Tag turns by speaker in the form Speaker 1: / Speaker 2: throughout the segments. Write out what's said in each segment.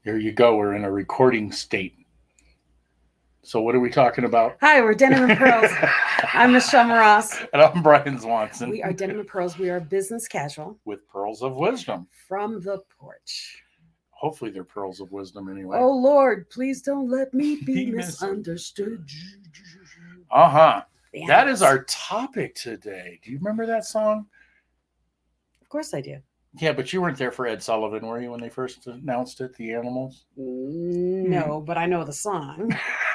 Speaker 1: Here you go. We're in a recording state. So what are we talking about?
Speaker 2: Hi, we're Denim and Pearls. I'm Michelle Ross.
Speaker 1: And I'm Brian Swanson.
Speaker 2: We are Denim and Pearls. We are business casual.
Speaker 1: With pearls of wisdom.
Speaker 2: From the porch.
Speaker 1: Hopefully they're pearls of wisdom anyway.
Speaker 2: Oh, Lord, please don't let me be misunderstood.
Speaker 1: Uh-huh. That is our topic today. Do you remember that song?
Speaker 2: Of course I do.
Speaker 1: Yeah, but you weren't there for Ed Sullivan, were you, when they first announced it, The Animals?
Speaker 2: No, but I know the song.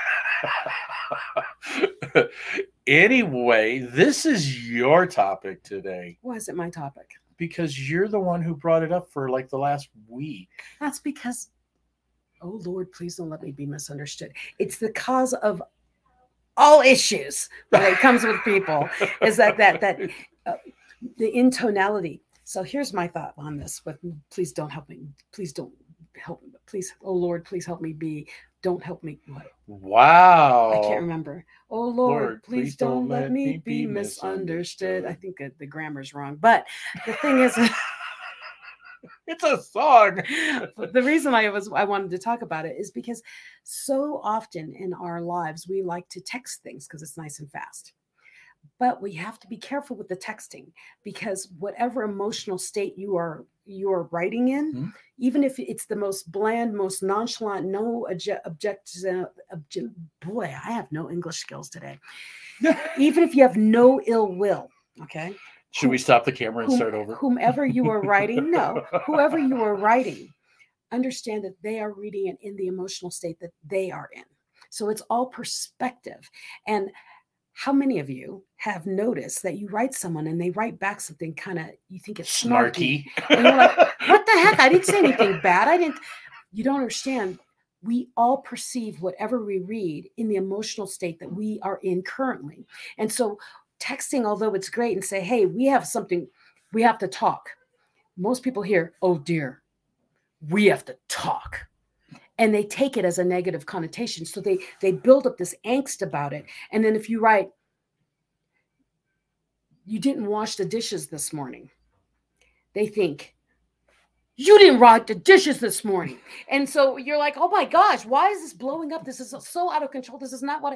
Speaker 1: Anyway, this is your topic today.
Speaker 2: Why is it my topic?
Speaker 1: Because you're the one who brought it up for like the last week.
Speaker 2: That's because, oh Lord, please don't let me be misunderstood. It's the cause of all issues when it comes with people is that the intonality. So here's my thought on this. But please don't help me. Please don't help me. Please, oh Lord, please help me be. Don't help me. What?
Speaker 1: Wow.
Speaker 2: I can't remember. Oh Lord, please don't let me be misunderstood. I think the grammar's wrong. But the thing is,
Speaker 1: it's a song.
Speaker 2: But the reason I wanted to talk about it is because so often in our lives we like to text things because it's nice and fast. But we have to be careful with the texting because whatever emotional state you are writing in, even if it's the most bland, most nonchalant, no boy, I have no English skills today. Even if you have no ill will, okay?
Speaker 1: Should we stop the camera and start over?
Speaker 2: Whoever you are writing, understand that they are reading it in the emotional state that they are in. So it's all perspective. And how many of you have noticed that you write someone and they write back something kind of, you think it's snarky. And you're like, what the heck? I didn't say anything bad. You don't understand. We all perceive whatever we read in the emotional state that we are in currently. And so texting, although it's great and say, hey, we have something, we have to talk. Most people hear, oh dear, we have to talk. And they take it as a negative connotation. So they build up this angst about it. And then if you write, you didn't wash the dishes this morning, they think, you didn't wash the dishes this morning. And so you're like, oh my gosh, why is this blowing up? This is so out of control. This is not what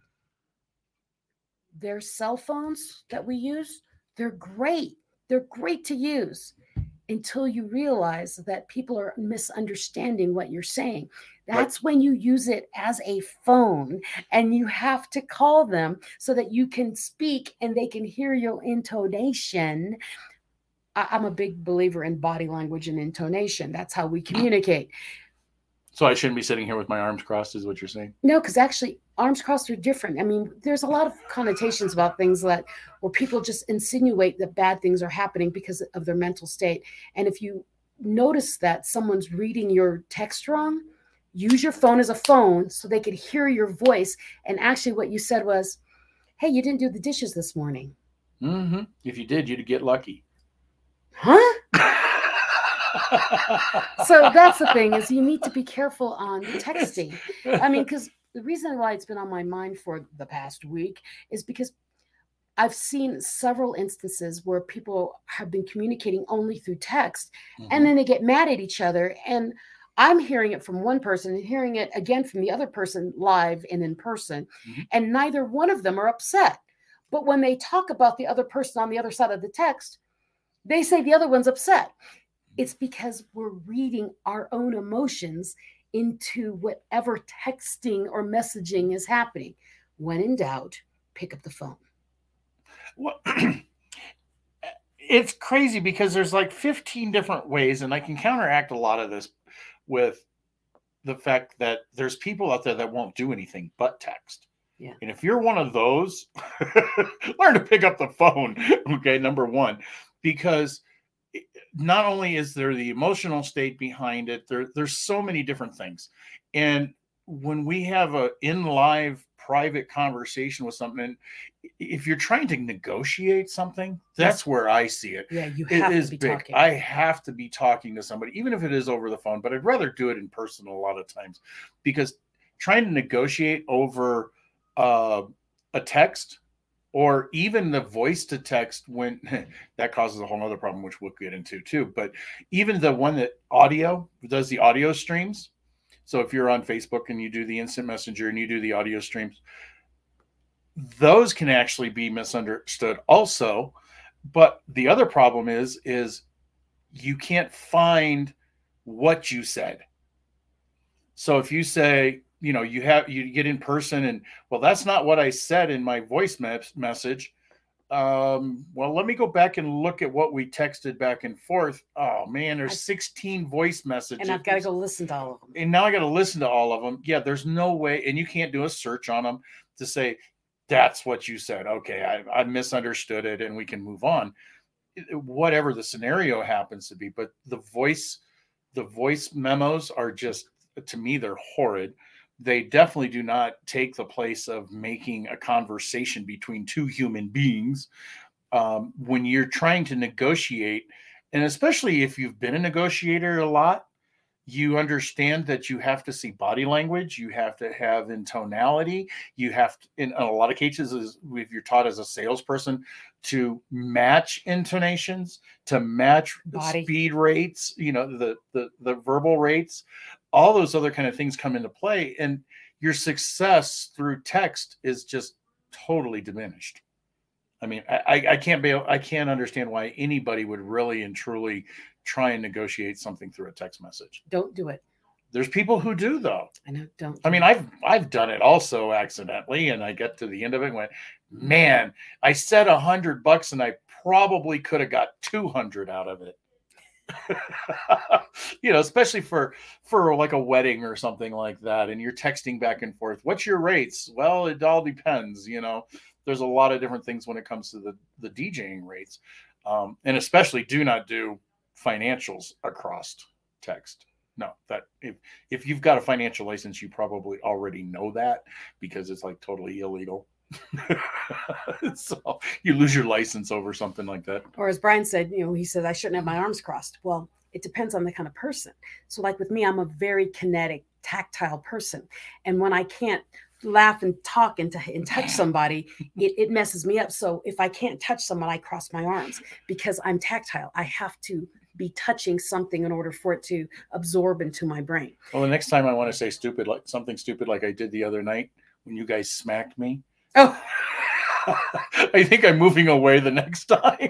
Speaker 2: Their cell phones that we use, they're great. They're great to use. Until you realize that people are misunderstanding what you're saying. That's when you use it as a phone and you have to call them so that you can speak and they can hear your intonation. I'm a big believer in body language and intonation. That's how we communicate.
Speaker 1: So I shouldn't be sitting here with my arms crossed is what you're saying?
Speaker 2: No, because actually arms crossed are different. I mean, there's a lot of connotations about things where people just insinuate that bad things are happening because of their mental state. And if you notice that someone's reading your text wrong, use your phone as a phone so they could hear your voice. And actually what you said was, hey, you didn't do the dishes this morning.
Speaker 1: Mm-hmm. If you did, you'd get lucky.
Speaker 2: Huh? So that's the thing is you need to be careful on texting. I mean, because the reason why it's been on my mind for the past week is because I've seen several instances where people have been communicating only through text and then they get mad at each other. And I'm hearing it from one person and hearing it again from the other person live and in person. And neither one of them are upset. But when they talk about the other person on the other side of the text, they say the other one's upset. It's because we're reading our own emotions into whatever texting or messaging is happening. When in doubt, pick up the phone.
Speaker 1: Well, it's crazy because there's like 15 different ways, and I can counteract a lot of this with the fact that there's people out there that won't do anything but text.
Speaker 2: Yeah.
Speaker 1: And if you're one of those, learn to pick up the phone. Okay, number one, because not only is there the emotional state behind it, there's so many different things. And when we have a in live private conversation with something, if you're trying to negotiate something, that's where I see it.
Speaker 2: Yeah, you have to be talking.
Speaker 1: I have to be talking to somebody, even if it is over the phone, but I'd rather do it in person a lot of times, because trying to negotiate over a text or even the voice to text, when that causes a whole other problem, which we'll get into too. But even the one that does the audio streams, So if you're on Facebook and you do the instant messenger and you do the audio streams, those can actually be misunderstood also. But the other problem is you can't find what you said. So if you say, you get in person and, well, that's not what I said in my voice message. Well, let me go back and look at what we texted back and forth. Oh man, there's 16 voice messages.
Speaker 2: And I've got to go listen to all of them.
Speaker 1: And now I got to listen to all of them. Yeah, there's no way. And you can't do a search on them to say, that's what you said. Okay, I misunderstood it and we can move on. Whatever the scenario happens to be. But the voice memos are just, to me, they're horrid. They definitely do not take the place of making a conversation between two human beings. When you're trying to negotiate, and especially if you've been a negotiator a lot, you understand that you have to see body language, you have to have intonality, you have to, in a lot of cases, if you're taught as a salesperson, to match intonations, to match speed rates, the verbal rates, all those other kind of things come into play, and your success through text is just totally diminished. I mean, I can't understand why anybody would really and truly try and negotiate something through a text message.
Speaker 2: Don't do it.
Speaker 1: There's people who do, though.
Speaker 2: I know. Don't.
Speaker 1: I mean, I've done it also accidentally, and I get to the end of it and went, man, I said $100 and I probably could have got 200 out of it. Especially for like a wedding or something like that, and you're texting back and forth. What's your rates? Well, it all depends. There's a lot of different things when it comes to the DJing rates, and especially do not do financials across text. No, that if you've got a financial license, you probably already know that, because it's like totally illegal. So you lose your license over something like that.
Speaker 2: Or as Brian said, he says I shouldn't have my arms crossed. Well, it depends on the kind of person. So like with me, I'm a very kinetic, tactile person, and when I can't laugh and talk and touch somebody, it messes me up. So if I can't touch someone, I cross my arms because I'm tactile. I have to be touching something in order for it to absorb into my brain.
Speaker 1: Well, the next time I want to say something stupid like I did the other night when you guys smacked me.
Speaker 2: Oh,
Speaker 1: I think I'm moving away the next time.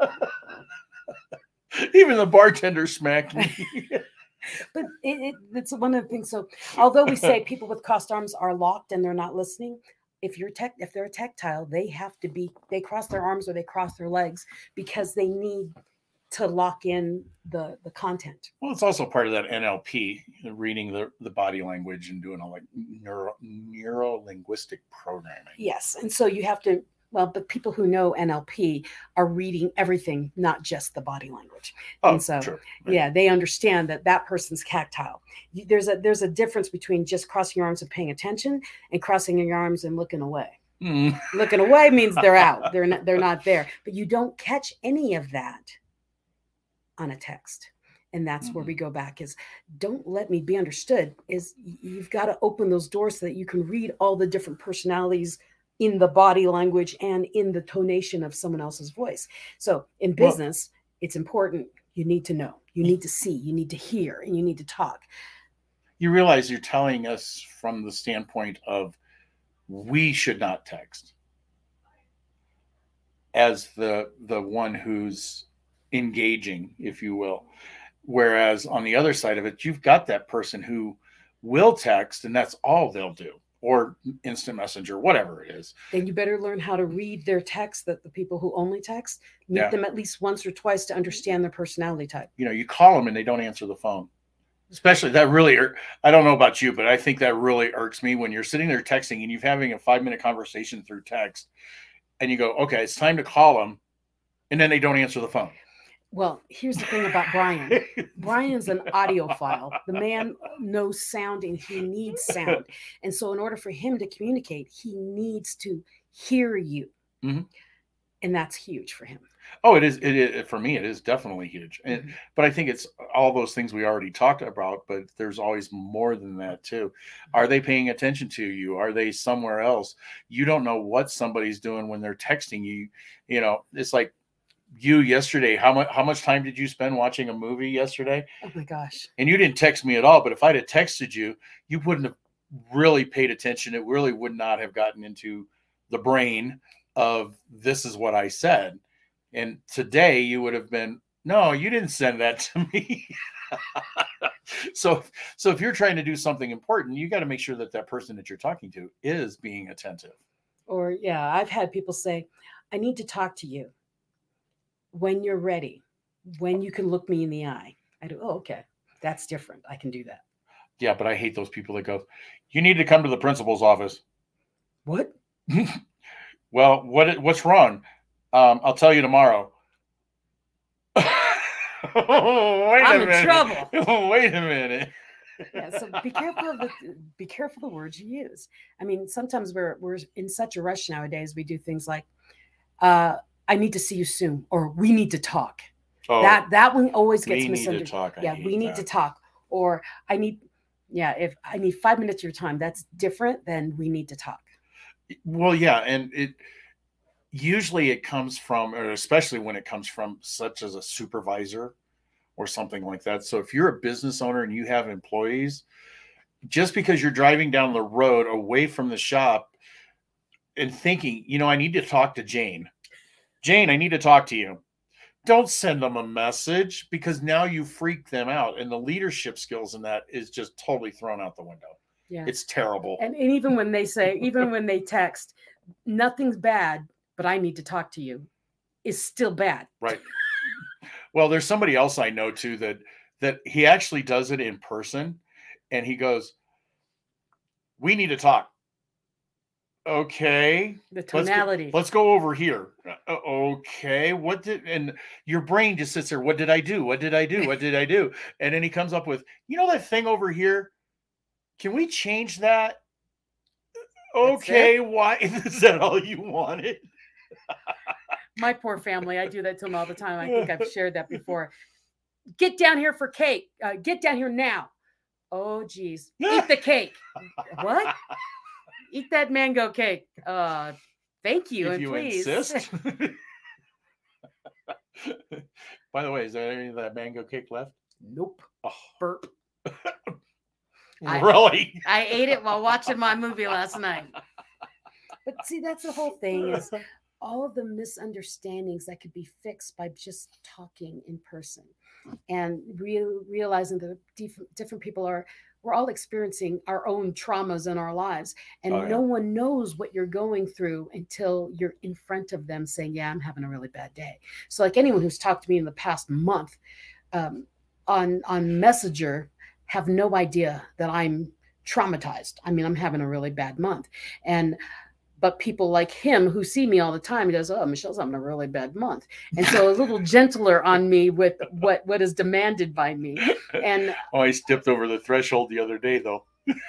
Speaker 1: Even the bartender smacked me.
Speaker 2: But it's one of the things. So although we say people with crossed arms are locked and they're not listening, if they're tactile, they cross their arms or they cross their legs because they need to lock in the content.
Speaker 1: Well, it's also part of that NLP, reading the body language and doing all like neuro-linguistic programming.
Speaker 2: Yes. And so you have to, but people who know NLP are reading everything, not just the body language.
Speaker 1: Oh,
Speaker 2: and so,
Speaker 1: true.
Speaker 2: Right. Yeah, they understand that person's tactile. There's a difference between just crossing your arms and paying attention and crossing your arms and looking away. Looking away means they're out. They're not there. But you don't catch any of that on a text. And that's where we go back is don't let me be understood is you've got to open those doors so that you can read all the different personalities in the body language and in the tonation of someone else's voice. So in business, it's important. You need to know, you need to see, you need to hear, and you need to talk.
Speaker 1: You realize you're telling us from the standpoint of we should not text as the one who's engaging, if you will. Whereas on the other side of it, you've got that person who will text and that's all they'll do, or instant messenger, whatever it is.
Speaker 2: Then you better learn how to read their text, that the people who only text, meet them at least once or twice to understand their personality type.
Speaker 1: You call them and they don't answer the phone. Especially that really, I don't know about you, but I think that really irks me when you're sitting there texting and you're having a 5-minute conversation through text and you go, okay, it's time to call them. And then they don't answer the phone.
Speaker 2: Well, here's the thing about Brian. Brian's an audiophile. The man knows sound and he needs sound. And so in order for him to communicate, he needs to hear you. Mm-hmm. And that's huge for him.
Speaker 1: Oh, it is. For me, it is definitely huge. But I think it's all those things we already talked about, but there's always more than that too. Are they paying attention to you? Are they somewhere else? You don't know what somebody's doing when they're texting you. It's like, you yesterday, how much time did you spend watching a movie yesterday?
Speaker 2: Oh my gosh.
Speaker 1: And you didn't text me at all, but if I'd have texted you, you wouldn't have really paid attention. It really would not have gotten into the brain of this is what I said. And today you would have been, no, you didn't send that to me. So if you're trying to do something important, you got to make sure that that person that you're talking to is being attentive.
Speaker 2: Or yeah, I've had people say, I need to talk to you when you're ready, when you can look me in the eye. I do, oh, okay. That's different. I can do that.
Speaker 1: Yeah, but I hate those people that go, you need to come to the principal's office.
Speaker 2: What?
Speaker 1: Well, what's wrong? I'll tell you tomorrow.
Speaker 2: I'm in trouble.
Speaker 1: Wait a minute.
Speaker 2: Yeah, so be careful of the words you use. I mean, sometimes we're in such a rush nowadays. We do things like, I need to see you soon, or we need to talk.
Speaker 1: Oh,
Speaker 2: that one always gets
Speaker 1: we need to
Speaker 2: misunderstood.
Speaker 1: talk.
Speaker 2: Yeah, we need to talk, or if I need 5 minutes of your time, that's different than we need to talk.
Speaker 1: Well, yeah, and it usually it comes from, or especially when it comes from such as a supervisor or something like that. So if you're a business owner and you have employees, just because you're driving down the road away from the shop and thinking, I need to talk to Jane. Jane, I need to talk to you. Don't send them a message, because now you freak them out. And the leadership skills in that is just totally thrown out the window.
Speaker 2: Yeah.
Speaker 1: It's terrible.
Speaker 2: And even when they text, nothing's bad, but I need to talk to you, is still bad.
Speaker 1: Right. Well, there's somebody else I know too that he actually does it in person, and he goes, we need to talk. Okay.
Speaker 2: The tonality.
Speaker 1: Let's go over here. Okay. And your brain just sits there. What did I do? What did I do? What did I do? And then he comes up with, that thing over here? Can we change that? Okay. Why? Is that all you wanted?
Speaker 2: My poor family. I do that to them all the time. I think I've shared that before. Get down here for cake. Get down here now. Oh, geez. Eat the cake. What? Eat that mango cake. Thank you.
Speaker 1: If
Speaker 2: and
Speaker 1: you
Speaker 2: please.
Speaker 1: insist. By the way, is there any of that mango cake left?
Speaker 2: Nope.
Speaker 1: Oh.
Speaker 2: Burp.
Speaker 1: Really?
Speaker 2: I ate it while watching my movie last night. But see, that's the whole thing, is all of the misunderstandings that could be fixed by just talking in person, and realizing that different people we're all experiencing our own traumas in our lives, and no one knows what you're going through until you're in front of them saying, yeah, I'm having a really bad day. So like anyone who's talked to me in the past month on Messenger have no idea that I'm traumatized. I mean, I'm having a really bad month. But people like him who see me all the time, he goes, oh, Michelle's having a really bad month. And so a little gentler on me with what is demanded by me. And
Speaker 1: I stepped over the threshold the other day, though.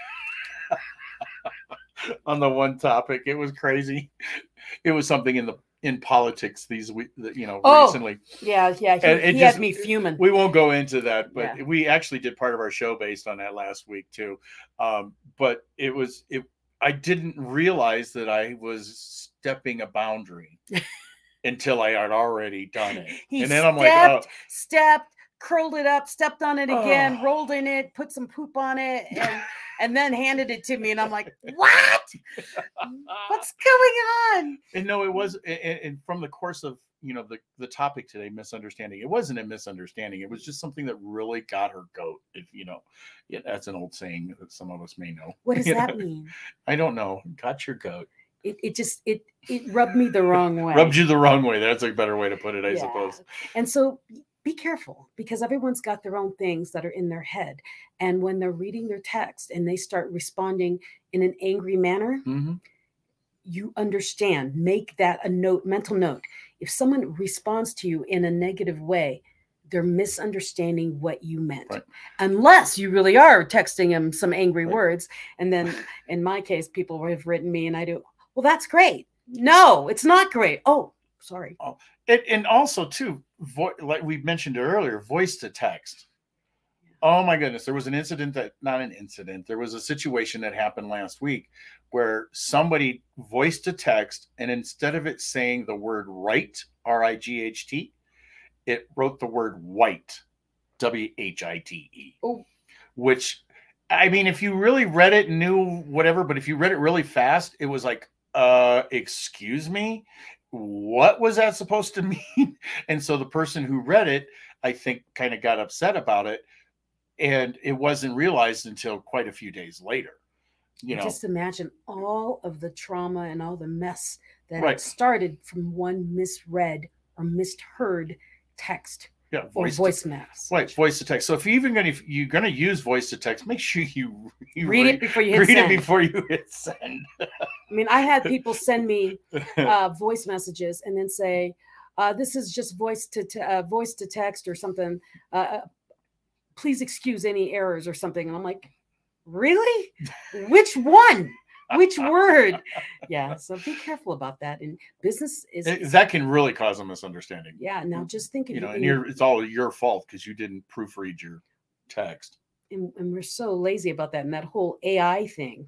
Speaker 1: On the one topic. It was crazy. It was something in politics recently.
Speaker 2: Yeah. He had me fuming.
Speaker 1: We won't go into that, but we actually did part of our show based on that last week too. But I didn't realize that I was stepping a boundary until I had already done it.
Speaker 2: And
Speaker 1: then I'm
Speaker 2: stepped, curled it up, stepped on it again, rolled in it, put some poop on it, and then handed it to me. And I'm like, what? What's going on?
Speaker 1: And no, it was, and from the course of, the topic today, misunderstanding, it wasn't a misunderstanding. It was just something that really got her goat. That's an old saying that some of us may know.
Speaker 2: What does that mean?
Speaker 1: I don't know. Got your goat.
Speaker 2: It rubbed me the wrong way.
Speaker 1: Rubbed you the wrong way. That's a better way to put it, I suppose.
Speaker 2: And so be careful, because everyone's got their own things that are in their head. And when they're reading their text and they start responding in an angry manner, you understand. Make that a mental note. If someone responds to you in a negative way, they're misunderstanding what you meant. Right. Unless you really are texting them some angry words. And then in my case, people have written me and I do, well, that's great. No, it's not great. Oh, sorry.
Speaker 1: Oh, and also too, like we mentioned earlier, voice to text. Oh my goodness. There was an incident not an incident. There was a situation that happened last week where somebody voiced a text, and instead of it saying the word right, RIGHT, it wrote the word white, WHITE,
Speaker 2: Oh.
Speaker 1: which, I mean, if you really read it and knew whatever, but if you read it really fast, it was like, excuse me, what was that supposed to mean? And so the person who read it, I think, kind of got upset about it, and it wasn't realized until quite a few days later.
Speaker 2: Just imagine all of the trauma and all the mess that
Speaker 1: Right.
Speaker 2: started from one misread or misheard text.
Speaker 1: Yeah,
Speaker 2: voice message.
Speaker 1: Right, voice to text. So if you're gonna use voice to text, make sure you
Speaker 2: read it before you hit send.
Speaker 1: Read it before you hit send.
Speaker 2: I mean, I had people send me voice messages and then say, "This is just voice to text or something. Please excuse any errors or something." And I'm like, really? Which one? Which word? Yeah, so be careful about that. And business
Speaker 1: that can really cause a misunderstanding.
Speaker 2: Yeah, now just think of
Speaker 1: and it's all your fault because you didn't proofread your text.
Speaker 2: And we're so lazy about that. And that whole AI thing.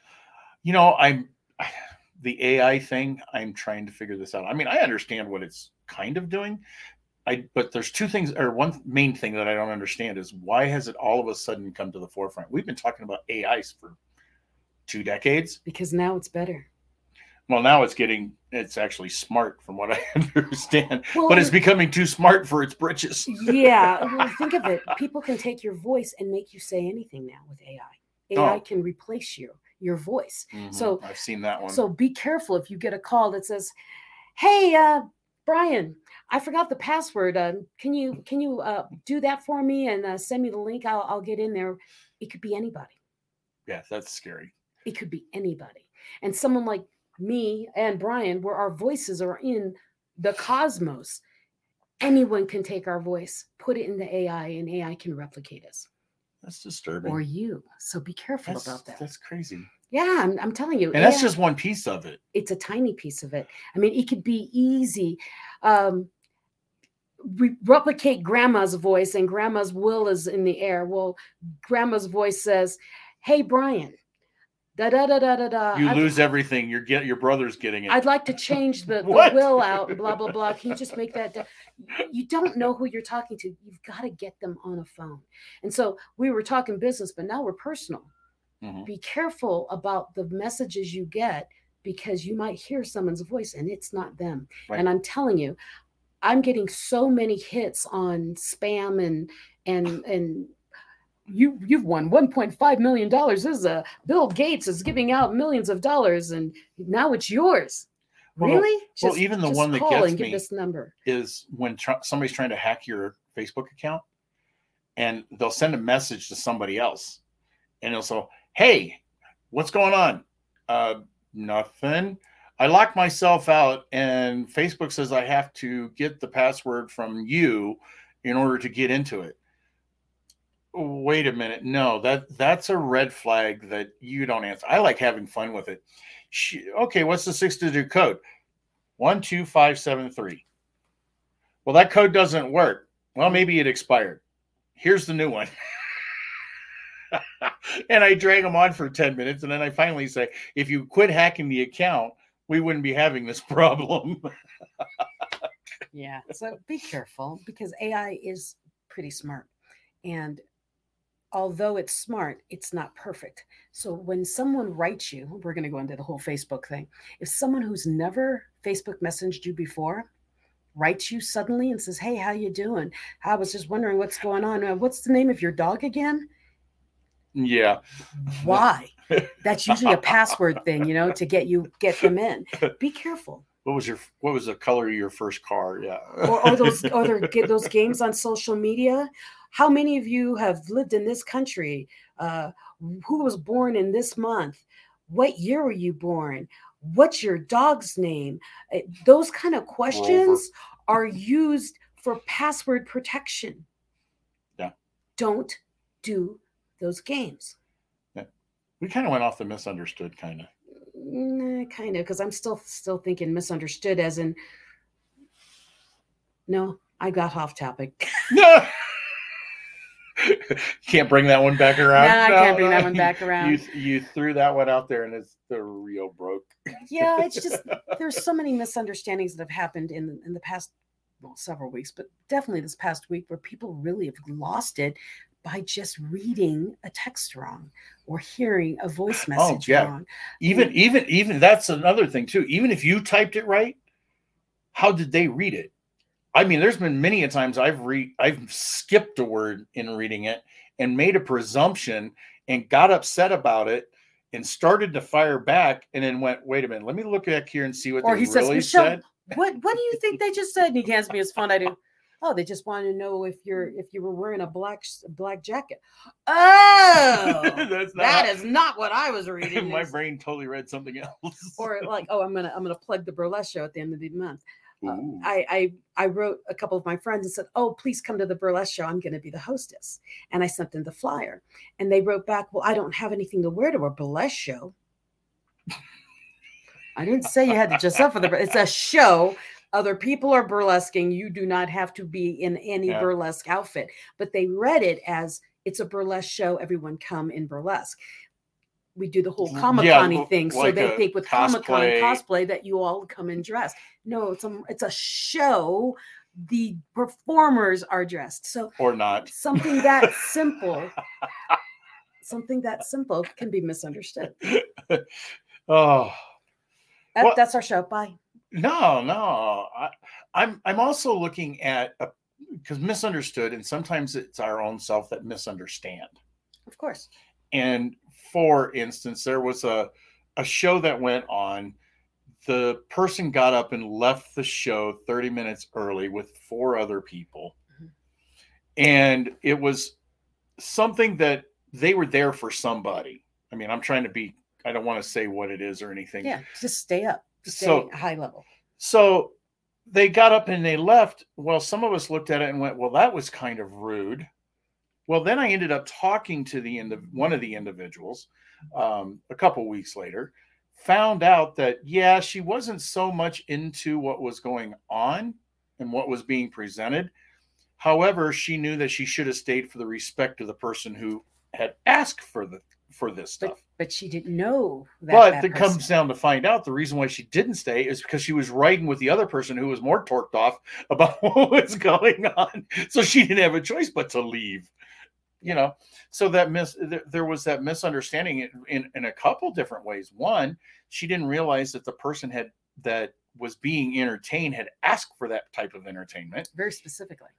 Speaker 1: The AI thing, I'm trying to figure this out. I mean, I understand what it's kind of doing. But there's two things, or one main thing that I don't understand is why has it all of a sudden come to the forefront? We've been talking about AIs for 2 decades.
Speaker 2: Because now it's better.
Speaker 1: Well, now it's actually smart from what I understand, but it's becoming too smart for its britches.
Speaker 2: Yeah. Well, think of it. People can take your voice and make you say anything now with AI. AI can replace your voice.
Speaker 1: Mm-hmm.
Speaker 2: So
Speaker 1: I've seen that one.
Speaker 2: So be careful if you get a call that says, "Hey, Brian, I forgot the password. Can you do that for me and send me the link? I'll get in there." It could be anybody.
Speaker 1: Yeah, that's scary.
Speaker 2: It could be anybody. And someone like me and Brian, where our voices are in the cosmos, anyone can take our voice, put it in the AI, and AI can replicate us.
Speaker 1: That's disturbing.
Speaker 2: Or you. So be careful about that.
Speaker 1: That's crazy.
Speaker 2: Yeah, I'm telling you.
Speaker 1: And that's just one piece of it.
Speaker 2: It's a tiny piece of it. I mean, it could be easy. Replicate grandma's voice, and grandma's will is in the air. Well, grandma's voice says, "Hey, Brian, da da da da da da.
Speaker 1: You lose everything. Your brother's getting it.
Speaker 2: I'd like to change the will out. Blah blah blah. Can you just make that?" You don't know who you're talking to. You've got to get them on a phone. And so we were talking business, but now we're personal. Mm-hmm. Be careful about the messages you get, because you might hear someone's voice and it's not them. Right. And I'm telling you, I'm getting so many hits on spam and you've won $1.5 million. This is Bill Gates is giving out millions of dollars and now it's yours. Really?
Speaker 1: Even the one that gets me
Speaker 2: give this number
Speaker 1: is when somebody's trying to hack your Facebook account, and they'll send a message to somebody else, and they'll say, "Hey, what's going on?" Nothing. I locked myself out, and Facebook says I have to get the password from you in order to get into it. Wait a minute. No, that's a red flag that you don't answer. I like having fun with it. Okay, what's the 6-digit code? 12573. Well, that code doesn't work. Well, maybe it expired. Here's the new one. And I drag them on for 10 minutes, and then I finally say, if you quit hacking the account, we wouldn't be having this problem.
Speaker 2: Yeah, so be careful, because AI is pretty smart. And although it's smart, it's not perfect. So when someone writes you, we're going to go into the whole Facebook thing. If someone who's never Facebook messaged you before writes you suddenly and says, "Hey, how you doing? I was just wondering what's going on. What's the name of your dog again?"
Speaker 1: Yeah.
Speaker 2: Why? That's usually a password thing, to get them in. Be careful.
Speaker 1: What was the color of your first car? Yeah.
Speaker 2: or those games on social media. How many of you have lived in this country? Who was born in this month? What year were you born? What's your dog's name? Those kind of questions are used for password protection.
Speaker 1: Yeah.
Speaker 2: Don't do those games.
Speaker 1: Yeah. We kind of went off the misunderstood kind of.
Speaker 2: Kind of, because I'm still thinking misunderstood as in, no, I got off topic.
Speaker 1: Can't bring that one back around.
Speaker 2: No, I can't bring that one back around.
Speaker 1: You threw that one out there, and it's the real broke.
Speaker 2: Yeah, it's just there's so many misunderstandings that have happened in the past, well, several weeks, but definitely this past week, where people really have lost it by just reading a text wrong or hearing a voice message wrong.
Speaker 1: Even that's another thing too. Even if you typed it right, how did they read it? I mean, there's been many a times I've skipped a word in reading it and made a presumption and got upset about it and started to fire back and then went, wait a minute, let me look back here and see what they really said.
Speaker 2: What do you think they just said? And he hands me his phone. I do. Oh, they just want to know if you were wearing a black jacket. Oh, that is not what I was reading.
Speaker 1: My brain totally read something else.
Speaker 2: Or like, oh, I'm gonna plug the burlesque show at the end of the month. I wrote a couple of my friends and said, oh, please come to the burlesque show. I'm going to be the hostess. And I sent them the flyer. And they wrote back, well, I don't have anything to wear to a burlesque show. I didn't say you had to dress up for it's a show. Other people are burlesquing. You do not have to be in any burlesque outfit. But they read it as it's a burlesque show. Everyone come in burlesque. We do the whole Comic-Con thing. Like so they think with Comic-Con and cosplay that you all come in dress. No, it's a show. The performers are dressed. So
Speaker 1: or not.
Speaker 2: Something that simple can be misunderstood.
Speaker 1: Oh.
Speaker 2: That's our show. Bye.
Speaker 1: No. I'm also looking at because misunderstood, and sometimes it's our own self that misunderstand.
Speaker 2: Of course.
Speaker 1: And for instance, there was a show that went on. The person got up and left the show 30 minutes early with 4 other people. Mm-hmm. And it was something that they were there for somebody. I mean, I don't want to say what it is or anything.
Speaker 2: Yeah, just stay up. Stay high level. So
Speaker 1: they got up and they left. Well, some of us looked at it and went, well, that was kind of rude. Well, then I ended up talking to one of the individuals a couple weeks later, found out that, she wasn't so much into what was going on and what was being presented. However, she knew that she should have stayed for the respect of the person who had asked for this stuff.
Speaker 2: But she didn't know that.
Speaker 1: But it comes down to find out the reason why she didn't stay is because she was riding with the other person who was more torqued off about what was going on. So she didn't have a choice but to leave. So there was that misunderstanding in a couple different ways. One, she didn't realize that the person that was being entertained had asked for that type of entertainment.
Speaker 2: Very specifically.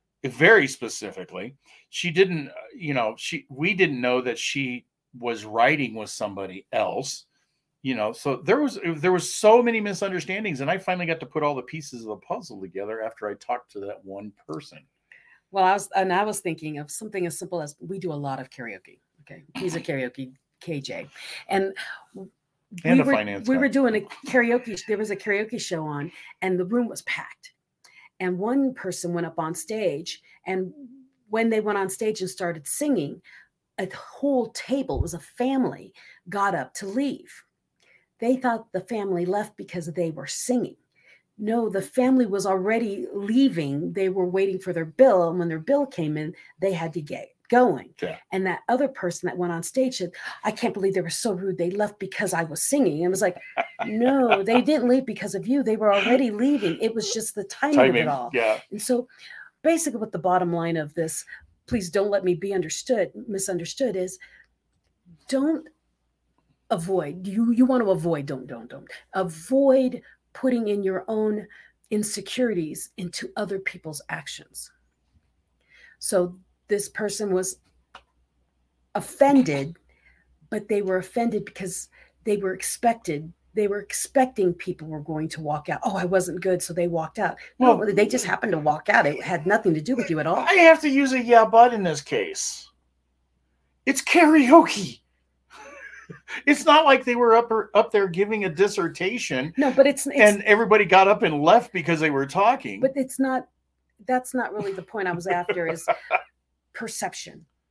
Speaker 1: She didn't, we didn't know that she was riding with somebody else, so there was so many misunderstandings, and I finally got to put all the pieces of the puzzle together after I talked to that one person.
Speaker 2: Well, I was thinking of something as simple as we do a lot of karaoke. Okay. He's a karaoke KJ. And we were doing a karaoke. There was a karaoke show on and the room was packed. And one person went up on stage, and when they went on stage and started singing, a whole table, it was a family, got up to leave. They thought the family left because they were singing. No, the family was already leaving. They were waiting for their bill. And when their bill came in, they had to get going. Yeah. And that other person that went on stage said, I can't believe they were so rude. They left because I was singing. And it was like, no, they didn't leave because of you. They were already leaving. It was just the timing of it all.
Speaker 1: Yeah.
Speaker 2: And so basically what the bottom line of this, please don't let me be misunderstood, is don't avoid. You want to avoid, don't. Avoid putting in your own insecurities into other people's actions. So this person was offended, but they were offended because they were expecting people were going to walk out. Oh, I wasn't good, so they walked out. No, they just happened to walk out. It had nothing to do with you at all.
Speaker 1: I have to use a but in this case. It's karaoke. It's not like they were up there giving a dissertation.
Speaker 2: No, but it's
Speaker 1: and everybody got up and left because they were talking.
Speaker 2: But that's not really the point I was after, is perception.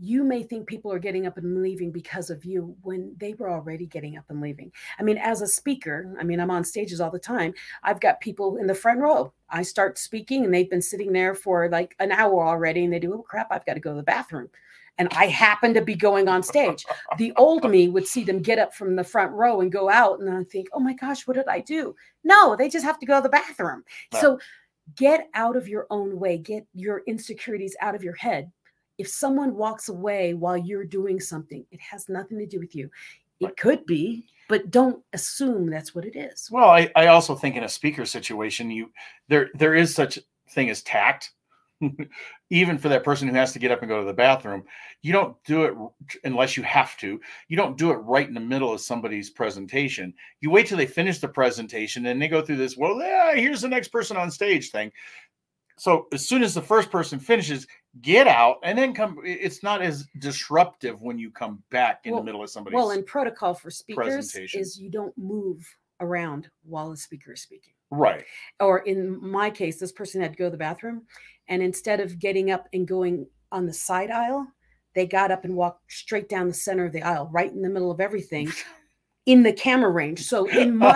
Speaker 2: you may think people are getting up and leaving because of you when they were already getting up and leaving. I mean, as a speaker, I mean, I'm on stages all the time. I've got people in the front row. I start speaking and they've been sitting there for like an hour already, and they do, oh crap, I've got to go to the bathroom. And I happen to be going on stage. The old me would see them get up from the front row and go out, and I think, oh my gosh, what did I do? No, they just have to go to the bathroom.
Speaker 1: Yeah.
Speaker 2: So get out of your own way. Get your insecurities out of your head. If someone walks away while you're doing something, it has nothing to do with you. It could be, but don't assume that's what it is.
Speaker 1: Well, I also think in a speaker situation, there is such thing as tact. Even for that person who has to get up and go to the bathroom, you don't do it unless you have to. You don't do it right in the middle of somebody's presentation. You wait till they finish the presentation and they go through this, well, yeah, here's the next person on stage thing. So as soon as the first person finishes, get out and then come. It's not as disruptive when you come back in the middle of somebody's
Speaker 2: and protocol for speakers is you don't move around while the speaker is speaking.
Speaker 1: Right.
Speaker 2: Or in my case, this person had to go to the bathroom, and instead of getting up and going on the side aisle, they got up and walked straight down the center of the aisle, right in the middle of everything, in the camera range. So in my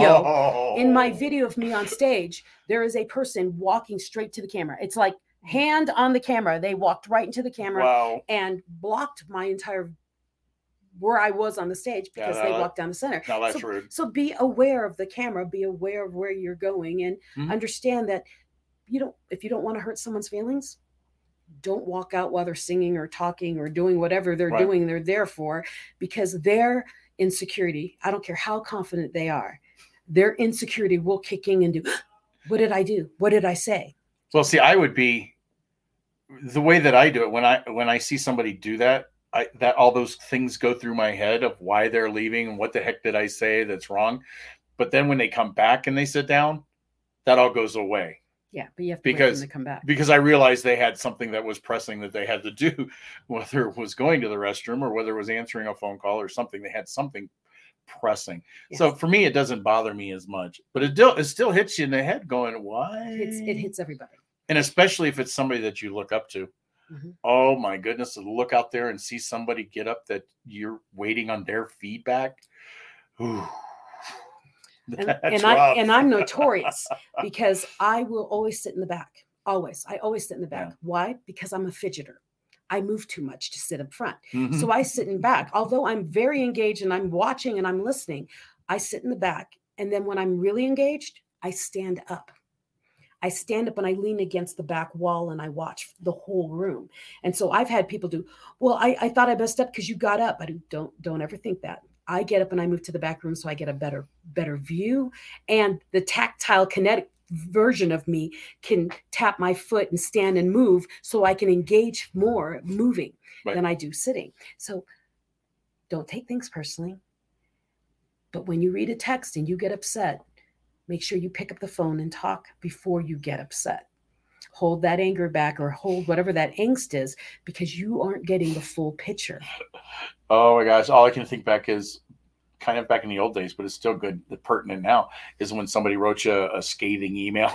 Speaker 2: video of me on stage, there is a person walking straight to the camera. It's like hand on the camera. They walked right into the camera and blocked my entire where I was on the stage because they walked down the center.
Speaker 1: No, that's rude.
Speaker 2: So be aware of the camera, be aware of where you're going, and understand that if you don't want to hurt someone's feelings, don't walk out while they're singing or talking or doing whatever they're doing. They're there for, because their insecurity, I don't care how confident they are, their insecurity will kick in and do, what did I do? What did I say?
Speaker 1: Well, see, I would be the way that I do it when I see somebody do that. That all those things go through my head of why they're leaving and what the heck did I say that's wrong. But then when they come back and they sit down, that all goes away.
Speaker 2: Yeah, but you have to wait for them to come back.
Speaker 1: Because I realized they had something that was pressing that they had to do, whether it was going to the restroom or whether it was answering a phone call or something. They had something pressing. Yes. So for me, it doesn't bother me as much. But it still hits you in the head going, why?
Speaker 2: It hits everybody.
Speaker 1: And especially if it's somebody that you look up to. Mm-hmm. Oh my goodness, to look out there and see somebody get up that you're waiting on their feedback. Ooh.
Speaker 2: And I'm notorious because I will always sit in the back. Always. I always sit in the back. Yeah. Why? Because I'm a fidgeter. I move too much to sit up front. Mm-hmm. So I sit in back. Although I'm very engaged and I'm watching and I'm listening, I sit in the back. And then when I'm really engaged, I stand up. I stand up and I lean against the back wall and I watch the whole room. And so I've had people do, well, I thought I messed up because you got up. I don't ever think that. I get up and I move to the back room so I get a better view. And the tactile kinetic version of me can tap my foot and stand and move so I can engage more moving than I do sitting. So don't take things personally. But when you read a text and you get upset, make sure you pick up the phone and talk before you get upset. Hold that anger back or hold whatever that angst is, because you aren't getting the full picture.
Speaker 1: Oh my gosh. All I can think back is kind of back in the old days, but it's still good, pertinent now, is when somebody wrote you a scathing email.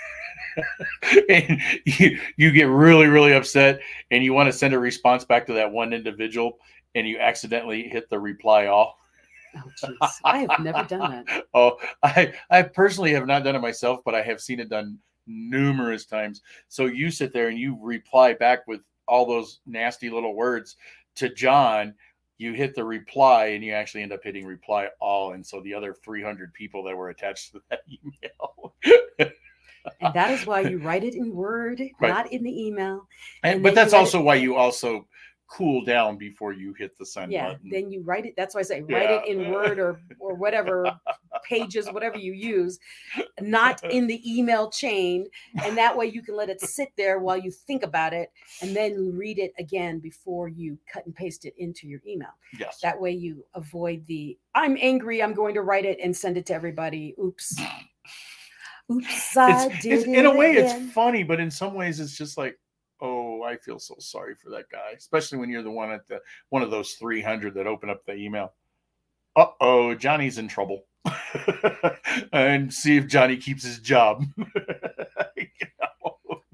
Speaker 1: And you get really, really upset and you want to send a response back to that one individual and you accidentally hit the reply all.
Speaker 2: Oh, jeez. I have never done that.
Speaker 1: Oh, I personally have not done it myself, but I have seen it done numerous times. So you sit there and you reply back with all those nasty little words to John. You hit the reply and you actually end up hitting reply all. And so the other 300 people that were attached to that email.
Speaker 2: And that is why you write it in Word, not in the email.
Speaker 1: But that's also why you also cool down before you hit the send button.
Speaker 2: Then you write it. That's why I say write it in Word or whatever pages, whatever you use, not in the email chain. And that way you can let it sit there while you think about it and then read it again before you cut and paste it into your email.
Speaker 1: Yes.
Speaker 2: That way you avoid I'm angry, I'm going to write it and send it to everybody. Oops. Oops, I did it
Speaker 1: in a way,
Speaker 2: again.
Speaker 1: It's funny, but in some ways it's just like, oh, I feel so sorry for that guy, especially when you're the one one of those 300 that open up the email. Uh-oh, Johnny's in trouble. And see if Johnny keeps his job.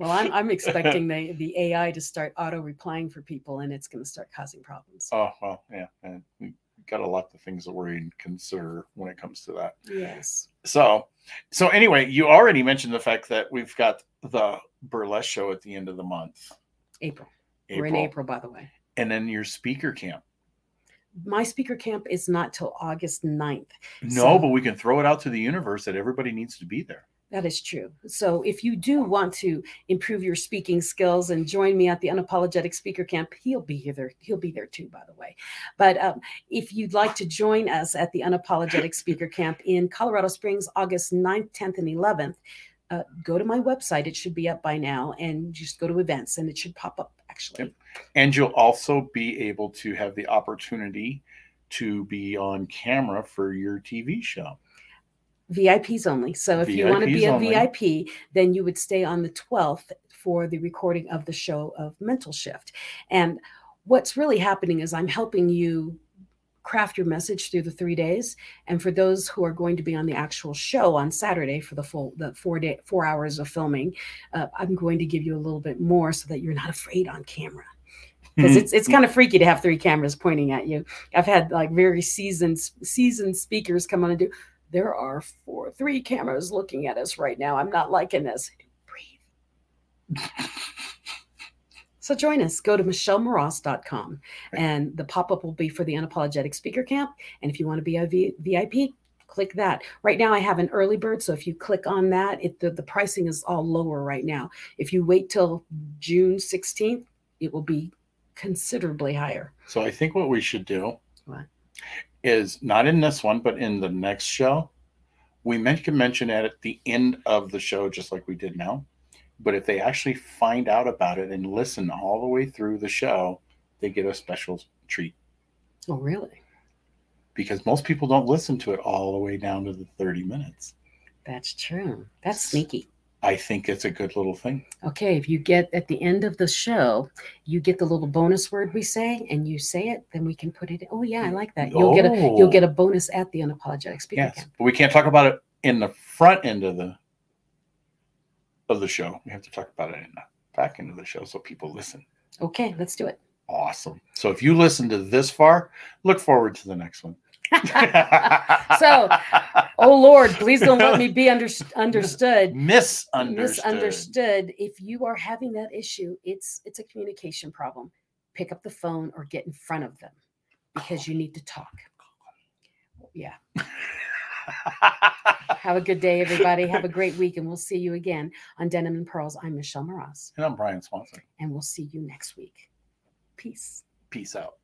Speaker 2: Well, I'm expecting the AI to start auto replying for people, and it's going to start causing problems.
Speaker 1: Oh, well, yeah. And we've got a lot of things that we consider when it comes to that.
Speaker 2: Yes.
Speaker 1: So anyway, you already mentioned the fact that we've got the burlesque show at the end of the month.
Speaker 2: April. We're in April, by the way.
Speaker 1: And then your speaker camp.
Speaker 2: My speaker camp is not till August 9th.
Speaker 1: No, but we can throw it out to the universe that everybody needs to be there.
Speaker 2: That is true. So if you do want to improve your speaking skills and join me at the Unapologetic Speaker Camp, he'll be there. He'll be there too, by the way. But if you'd like to join us at the Unapologetic Speaker Camp in Colorado Springs, August 9th, 10th, and 11th, go to my website. It should be up by now, and just go to events, and it should pop up, actually.
Speaker 1: Yep. And you'll also be able to have the opportunity to be on camera for your TV show.
Speaker 2: VIPs only. So if you want to be a VIP, then you would stay on the 12th for the recording of the show of Mental Shift. And what's really happening is I'm helping you craft your message through the 3 days. And for those who are going to be on the actual show on Saturday for the 4 hours of filming, I'm going to give you a little bit more so that you're not afraid on camera. Because it's kind of freaky to have 3 cameras pointing at you. I've had like very seasoned speakers come on and do. There are 3 cameras looking at us right now. I'm not liking this. Breathe. So join us. Go to michellemoross.com, and the pop-up will be for the Unapologetic Speaker Camp. And if you want to be a VIP, click that. Right now I have an early bird, so if you click on that, the pricing is all lower right now. If you wait till June 16th, it will be considerably higher.
Speaker 1: So I think what we should do is, not in this one, but in the next show, we can mention it at the end of the show, just like we did now. But if they actually find out about it and listen all the way through the show, they get a special treat.
Speaker 2: Oh, really?
Speaker 1: Because most people don't listen to it all the way down to the 30 minutes.
Speaker 2: That's true. That's sneaky.
Speaker 1: I think it's a good little thing.
Speaker 2: Okay, if you get at the end of the show, you get the little bonus word we say, and you say it, then we can put it. Oh yeah, I like that. You'll get a bonus at the Unapologetic Speaker Camp.
Speaker 1: But we can't talk about it in the front end of the show. We have to talk about it in the back end of the show so people listen.
Speaker 2: Okay, let's do it.
Speaker 1: Awesome. So if you listen to this far, look forward to the next one.
Speaker 2: So, oh Lord, please don't let me be understood.
Speaker 1: Misunderstood.
Speaker 2: If you are having that issue, it's a communication problem. Pick up the phone or get in front of them because you need to talk. Yeah. Have a good day, everybody. Have a great week, and we'll see you again on Denim and Pearls. I'm Michelle Moross.
Speaker 1: And I'm Brian Swanson.
Speaker 2: And we'll see you next week. Peace.
Speaker 1: Peace out.